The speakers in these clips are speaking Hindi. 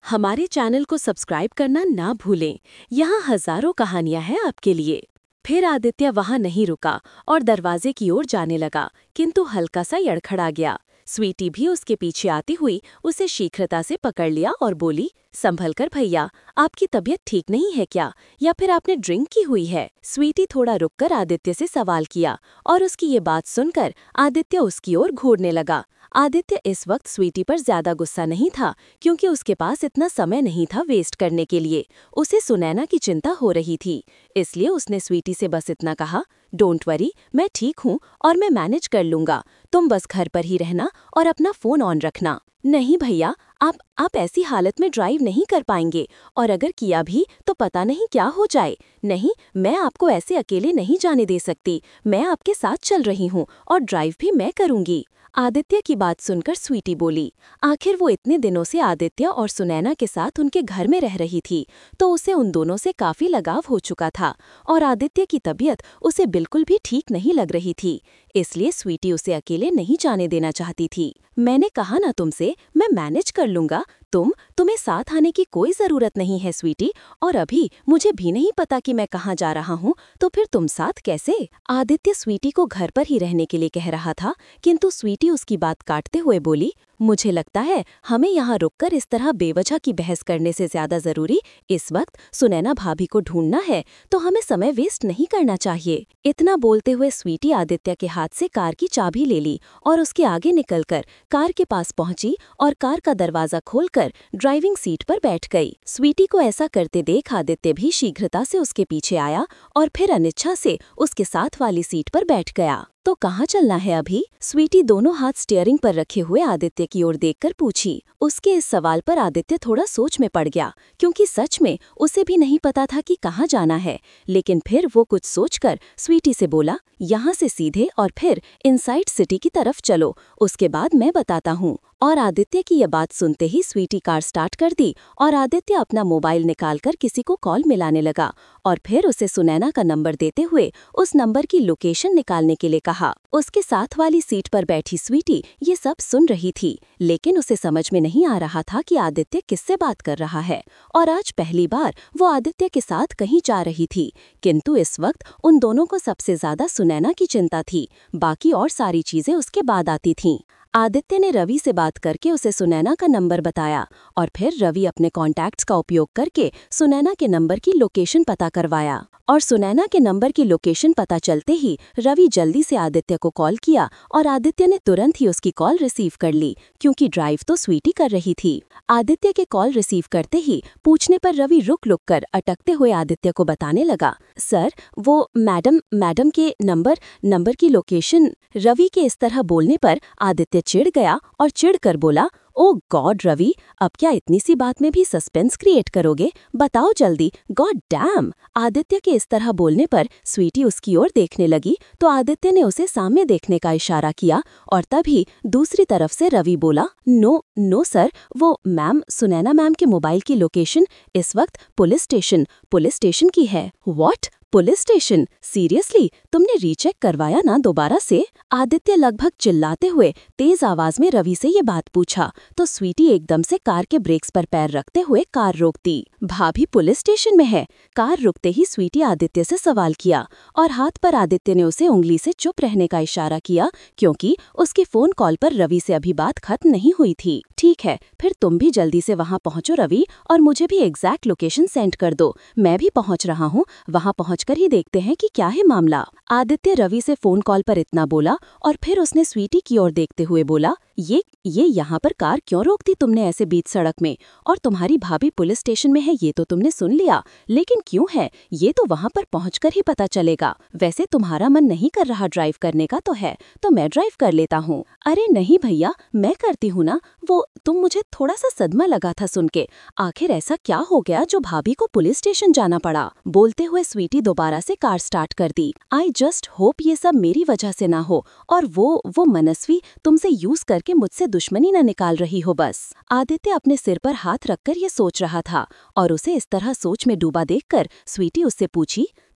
हमारे चैनल को सब्सक्राइब करना ना भूलें। यहाँ हजारों कहानियां हैं आपके लिए। फिर आदित्य वहां नहीं रुका और दरवाजे की ओर जाने लगा, किंतु हल्का सा यड़खड़ा गया। स्वीटी भी उसके पीछे आती हुई उसे शीघ्रता से पकड़ लिया और बोली, संभल कर भैया, आपकी तबीयत ठीक नहीं है क्या, या फिर आपने ड्रिंक की हुई है? स्वीटी थोड़ा रुककर आदित्य से सवाल किया और उसकी ये बात सुनकर आदित्य उसकी ओर घूरने लगा। आदित्य इस वक्त स्वीटी पर ज्यादा गुस्सा नहीं था, क्योंकि उसके पास इतना समय नहीं था वेस्ट करने के लिए। उसे सुनैना की चिंता हो रही थी, इसलिए उसने स्वीटी से बस इतना कहा, डोंट वरी, मैं ठीक हूँ और मैं मैनेज कर लूंगा। तुम बस घर पर ही रहना और अपना फोन ऑन रखना। नहीं भैया, आप ऐसी हालत में ड्राइव नहीं कर पाएंगे, और अगर किया भी तो पता नहीं क्या हो जाए। नहीं, मैं आपको ऐसे अकेले नहीं जाने दे सकती। मैं आपके साथ चल रही हूँ और ड्राइव भी मैं करूँगी। आदित्य की बात सुनकर स्वीटी बोली। आखिर वो इतने दिनों से आदित्य और सुनैना के साथ उनके घर में रह रही थी, तो उसे उन दोनों से काफी लगाव हो चुका था, और आदित्य की तबीयत उसे बिल्कुल भी ठीक नहीं लग रही थी। इसलिए स्वीटी उसे अकेले नहीं जाने देना चाहती थी। मैंने कहा ना तुमसे, मैं मैनेज कर लूंगा। तुम्हें साथ आने की कोई जरूरत नहीं है स्वीटी, और अभी मुझे भी नहीं पता कि मैं कहाँ जा रहा हूँ, तो फिर तुम साथ कैसे? आदित्य स्वीटी को घर पर ही रहने के लिए कह रहा था, किंतु स्वीटी उसकी बात काटते हुए बोली, मुझे लगता है हमें यहाँ रुककर इस तरह बेवजह की बहस करने से ज्यादा जरूरी इस वक्त सुनैना भाभी को ढूंढना है, तो हमें समय वेस्ट नहीं करना चाहिए। इतना बोलते हुए स्वीटी आदित्य के हाथ से कार की चाबी ले ली और उसके आगे निकलकर कार के पास पहुंची और कार का दरवाजा खोलकर ड्राइविंग सीट पर बैठ गई। स्वीटी को ऐसा करते देख आदित्य भी शीघ्रता से उसके पीछे आया और फिर अनिच्छा से उसके साथ वाली सीट पर बैठ गया। तो कहाँ चलना है अभी? स्वीटी दोनों हाथ स्टीयरिंग पर रखे हुए आदित्य की ओर देखकर पूछी। उसके इस सवाल पर आदित्य थोड़ा सोच में पड़ गया, क्योंकि सच में उसे भी नहीं पता था कि कहाँ जाना है। लेकिन फिर वो कुछ सोचकर स्वीटी से बोला, यहाँ से सीधे और फिर इनसाइड सिटी की तरफ चलो, उसके बाद मैं बताता हूँ। और आदित्य की यह बात सुनते ही स्वीटी कार स्टार्ट कर दी और आदित्य अपना मोबाइल निकालकर किसी को कॉल मिलाने लगा, और फिर उसे सुनैना का नंबर देते हुए उस नंबर की लोकेशन निकालने के लिए कहा। उसके साथ वाली सीट पर बैठी स्वीटी ये सब सुन रही थी, लेकिन उसे समझ में नहीं आ रहा था कि आदित्य किससे बात कर रहा है, और आज पहली बार वो आदित्य के साथ कहीं जा रही थी। किंतु इस वक्त उन दोनों को सबसे ज्यादा सुनैना की चिंता थी, बाकी और सारी चीजें उसके बाद आती थीं। आदित्य ने रवि से बात करके उसे सुनैना का नंबर बताया, और फिर रवि अपने कॉन्टैक्ट्स का उपयोग करके सुनैना के नंबर की लोकेशन पता करवाया। और सुनैना के नंबर की लोकेशन पता चलते ही रवि जल्दी से आदित्य को कॉल किया, और आदित्य ने तुरंत ही उसकी कॉल रिसीव कर ली, क्योंकि ड्राइव तो स्वीटी कर रही थी। आदित्य के कॉल रिसीव करते ही पूछने पर रवि रुक कर अटकते हुए आदित्य को बताने लगा, सर वो मैडम के नंबर की लोकेशन। रवि के इस तरह बोलने पर आदित्य चिढ़ गया और चिढ़कर बोला, ओ गॉड रवि, अब क्या इतनी सी बात में भी सस्पेंस क्रिएट करोगे? बताओ जल्दी, गॉड डैम। आदित्य के इस तरह बोलने पर स्वीटी उसकी ओर देखने लगी, तो आदित्य ने उसे सामने देखने का इशारा किया, और तभी दूसरी तरफ से रवि बोला, नो सर, वो मैम, सुनैना मैम के मोबाइल की लोकेशन इस वक्त पुलिस स्टेशन की है। व्हाट? Police station? सीरियसली? तुमने रीचेक करवाया ना दोबारा से? आदित्य लगभग चिल्लाते हुए तेज आवाज में रवि से ये बात पूछा, तो स्वीटी एकदम से कार के ब्रेक्स पर पैर रखते हुए कार रोक दी। भाभी पुलिस स्टेशन में है? कार रुकते ही स्वीटी आदित्य से सवाल किया, और हाथ पर आदित्य ने उसे उंगली से चुप रहने का इशारा किया, क्योंकि उसके फोन कॉल पर रवि से अभी बात खत्म नहीं हुई थी। ठीक है, फिर तुम भी जल्दी से वहाँ पहुँचो रवि, और मुझे भी एग्जैक्ट लोकेशन सेंड कर दो। मैं भी पहुँच रहा हूँ, वहाँ पहुँचकर ही देखते हैं कि क्या है मामला। आदित्य रवि से फोन कॉल पर इतना बोला, और फिर उसने स्वीटी की ओर देखते हुए बोला, ये यहाँ पर कार क्यों रोक दी तुमने ऐसे बीच सड़क में? और तुम्हारी भाभी पुलिस स्टेशन में है ये तो तुमने सुन लिया, लेकिन क्यों है ये तो वहाँ पर पहुँचकर ही पता चलेगा। वैसे तुम्हारा मन नहीं कर रहा ड्राइव करने का तो है, तो मैं ड्राइव कर लेता हूँ। अरे नहीं भैया, मैं करती हूँ ना। वो मुझे थोड़ा सा सदमा लगा था सुन के। आखिर ऐसा क्या हो गया जो भाभी को पुलिस स्टेशन जाना पड़ा? बोलते हुए स्वीटी दोबारा से कार स्टार्ट कर दी। आई जस्ट होप ये सब मेरी वजह से ना हो, और वो मनस्वी तुमसे यूज करके मुझसे दुश्मनी न निकाल रही हो बस। आदित्य अपने सिर पर हाथ रखकर ये सोच रहा था, और उसे इस तरह सोच में डूबा देखकर स्वीटी उससे पूछी,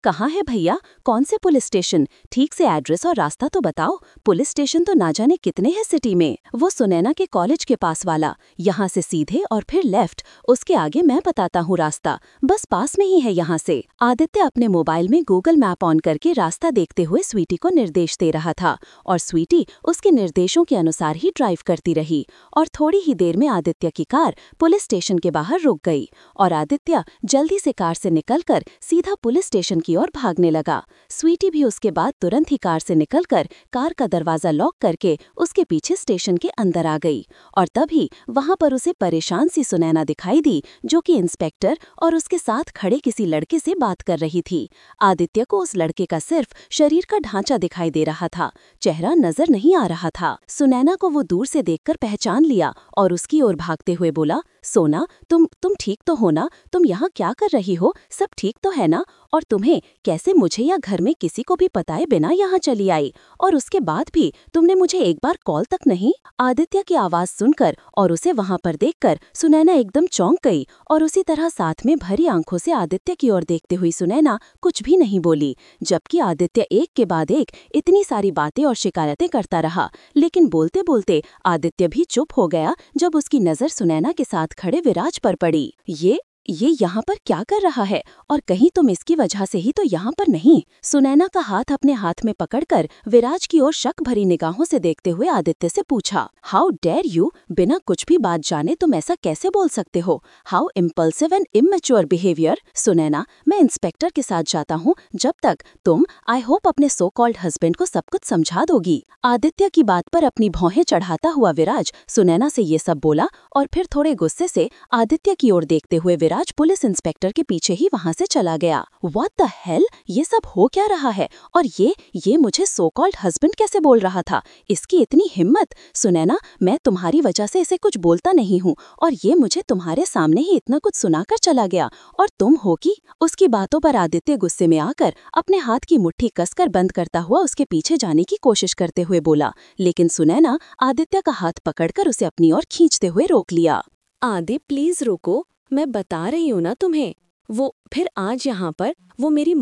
कहाँ है भैया? कौन से पुलिस स्टेशन? ठीक से एड्रेस और रास्ता तो बताओ। पुलिस स्टेशन तो ना जाने कितने हैं सिटी में। वो सुनैना के कॉलेज के पास वाला। यहाँ से सीधे और फिर लेफ्ट। उसके आगे मैं बताता हूँ रास्ता। बस पास में ही है यहाँ से। आदित्य अपने मोबाइल में गूगल मैप ऑन करके रास्ता देखते हुए स्वीटी को निर्देश दे रहा था और स्वीटी उसके निर्देशों के अनुसार ही ड्राइव करती रही। और थोड़ी ही देर में आदित्य की कार पुलिस स्टेशन के बाहर रुक गई और आदित्य जल्दी से कार से निकलकर सीधा पुलिस स्टेशन की ओर भागने लगा। स्वीटी भी उसके बाद तुरंत ही कार से निकलकर कार का दरवाजा लॉक करके उसके पीछे स्टेशन के अंदर आ गई। और तभी वहां पर उसे परेशान सी सुनैना दिखाई दी, जो कि इंस्पेक्टर और उसके साथ खड़े किसी लड़के से बात कर रही थी। आदित्य को उस लड़के का सिर्फ शरीर का ढांचा दिखाई दे रहा था, चेहरा नजर नहीं आ रहा था। सुनैना को वो दूर से देखकर पहचान लिया और उसकी ओर भागते हुए बोला, सोना, तुम ठीक तो हो ना? तुम यहाँ क्या कर रही हो? सब ठीक तो है ना? और तुम्हें कैसे मुझे या घर में किसी को भी बताए बिना यहाँ चली आई? और उसके बाद भी तुमने मुझे एक बार कॉल तक नहीं? आदित्य की आवाज सुनकर और उसे वहां पर देखकर सुनैना एकदम चौंक गई और उसी तरह साथ में भरी आंखों से आदित्य की ओर देखते हुई सुनैना कुछ भी नहीं बोली, जबकि आदित्य एक के बाद एक इतनी सारी बातें और शिकायतें करता रहा। लेकिन बोलते बोलते आदित्य भी चुप हो गया जब उसकी नजर सुनैना के साथ खड़े विराज पर पड़ी। ये यहाँ पर क्या कर रहा है? और कहीं तुम इसकी वजह से ही तो यहाँ पर नहीं? सुनैना का हाथ अपने हाथ में पकड़कर विराज की ओर शक भरी निगाहों से देखते हुए आदित्य से पूछा, हाउ डेयर यू? बिना कुछ भी बात जाने तुम ऐसा कैसे बोल सकते हो? How impulsive and immature behaviour. Sunaina, मैं इंस्पेक्टर के साथ जाता हूँ, जब तक तुम आई होप अपने सो कॉल्ड हस्बैंड को सब कुछ समझा दोगी। आदित्य की बात पर अपनी भौहें चढ़ाता हुआ विराज सुनैना से ये सब बोला और फिर थोड़े गुस्से से आदित्य की ओर देखते हुए विराज पुलिस इंस्पेक्टर के पीछे ही वहां से चला गया। What the hell? ये सब हो क्या रहा है? और ये मुझे सो कॉल्ड हस्बैंड कैसे बोल रहा था? इसकी इतनी हिम्मत! सुनैना, मैं तुम्हारी वजह से इसे कुछ बोलता नहीं हूँ और ये मुझे तुम्हारे सामने ही इतना कुछ सुनाकर चला गया, और तुम हो कि? उसकी बातों पर आदित्य गुस्से में आकर अपने हाथ की मुट्ठी कसकर बंद करता हुआ उसके पीछे जाने की कोशिश करते हुए बोला, लेकिन सुनैना आदित्य का हाथ पकड़कर उसे अपनी ओर खींचते हुए रोक लिया। आदि, प्लीज रुको, मैं बता रही हूँ ना तुम्हें। वो फिर आज यहाँ पर वो मेरी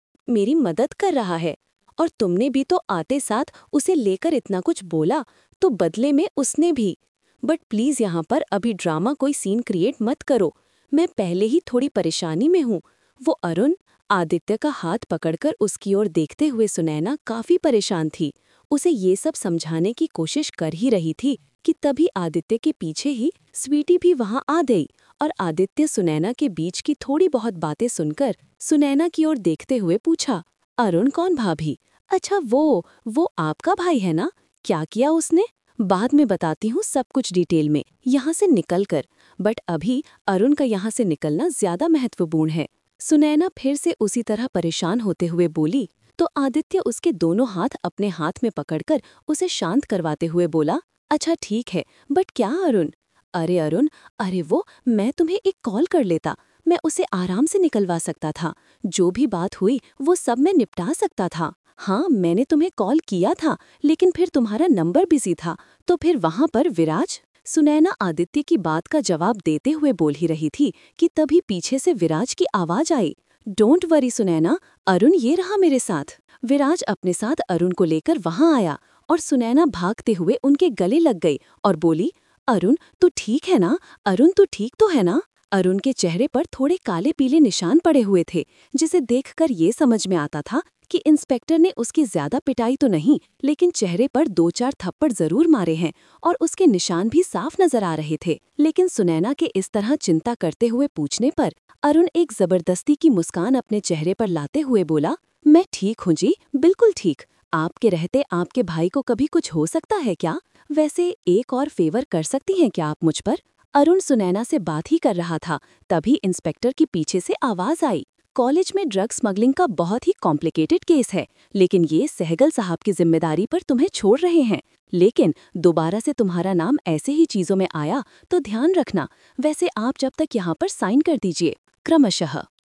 मदद कर रहा है, और तुमने भी तो आते साथ उसे लेकर इतना कुछ बोला, तो बदले में उसने भी। बट प्लीज यहाँ पर अभी ड्रामा कोई सीन क्रिएट मत करो, मैं पहले ही थोड़ी परेशानी में हूँ। वो अरुण। आदित्य का हाथ पकड़कर उसकी ओर देखते हुए सुनैना काफी परेशान थी। उसे ये सब समझाने की कोशिश कर ही रही थी कि तभी आदित्य के पीछे ही स्वीटी भी वहां आ गई और आदित्य सुनैना के बीच की थोड़ी बहुत बातें सुनकर सुनैना की ओर देखते हुए पूछा, अरुण कौन भाभी? अच्छा, वो आपका भाई है ना? क्या किया उसने? बाद में बताती हूँ सब कुछ डिटेल में, यहाँ से निकल कर। बट अभी अरुण का यहाँ से निकलना ज्यादा महत्वपूर्ण है। सुनैना फिर से उसी तरह परेशान होते हुए बोली तो आदित्य उसके दोनों हाथ अपने हाथ में पकड़कर उसे शांत करवाते हुए बोला, अच्छा ठीक है, बट क्या अरुण? अरे अरुण, अरे मैं तुम्हें एक कॉल कर लेता, मैं उसे आराम से निकलवा सकता था। जो भी बात हुई वो सब मैं निपटा सकता था। हाँ, मैंने तुम्हें कॉल किया था, लेकिन फिर तुम्हारा नंबर बिजी था, तो फिर वहां पर विराज। सुनैना आदित्य की बात का जवाब देते हुए बोल ही रही थी कि तभी पीछे से विराज की आवाज आई, डोंट वरी सुनैना, अरुण ये रहा मेरे साथ। विराज अपने साथ अरुण को लेकर वहां आया और सुनैना भागते हुए उनके गले लग गई और बोली, अरुण तू ठीक है ना? अरुण तू ठीक तो है ना? अरुण के चेहरे पर थोड़े काले पीले निशान पड़े हुए थे, जिसे देखकर ये समझ में आता था कि इंस्पेक्टर ने उसकी ज्यादा पिटाई तो नहीं, लेकिन चेहरे पर 2-4 थप्पड़ जरूर मारे हैं और उसके निशान भी साफ नजर आ रहे थे। लेकिन सुनैना के इस तरह चिंता करते हुए पूछने पर अरुण एक जबरदस्ती की मुस्कान अपने चेहरे पर लाते हुए बोला, मैं ठीक हूँ जी, बिल्कुल ठीक। आपके रहते आपके भाई को कभी कुछ हो सकता है क्या? वैसे एक और फेवर कर सकती हैं क्या आप मुझ पर? अरुण सुनैना से बात ही कर रहा था, तभी इंस्पेक्टर की पीछे से आवाज आई, कॉलेज में ड्रग स्मगलिंग का बहुत ही कॉम्प्लिकेटेड केस है, लेकिन ये सहगल साहब की जिम्मेदारी पर तुम्हें छोड़ रहे हैं। लेकिन दोबारा से तुम्हारा नाम ऐसे ही चीजों में आया तो ध्यान रखना। वैसे आप जब तक यहाँ पर साइन कर दीजिए, क्रमशः।